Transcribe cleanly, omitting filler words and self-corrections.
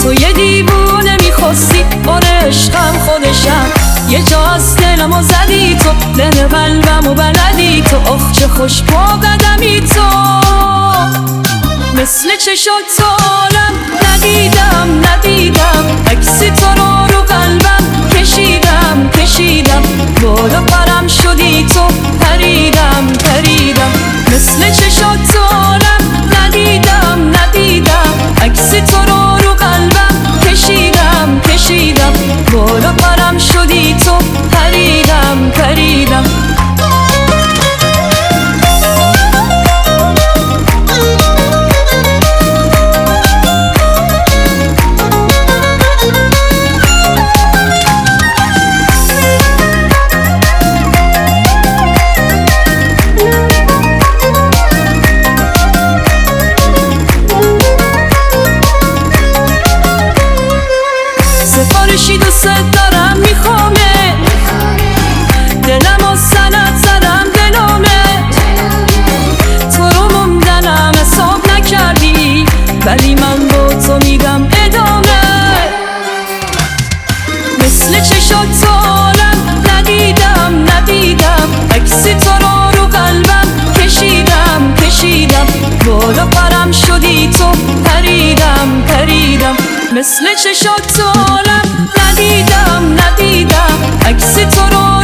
تو یه دیوونه میخواستی، آره عشقم خودشم. یه جا از دلمو زدی تو، دل قلبمو بلدی تو. آخ چه خوش با قدمی تو، مثل چشات تو عالم ندیدم. عکس تو رو قلبم کشیدم. بالا پرم شدی تو، پریدم. مثل چشات تو عالم ندیدم. عکس تو رو قلبم کشیدم. بالا پرم شدی تو، پریدم. سفارشی دوست دارم میخوامه، دلم و سنت زدم دلامه. تو رو موندنم حساب نکردی، ولی من با تو میدم ادامه. مثل چشات تو عالم ندیدم. عکس تو رو قلبم کشیدم. بالا پرم شدی تو، پریدم. مثل چشات تو عالم ندیدم. عکس تو رو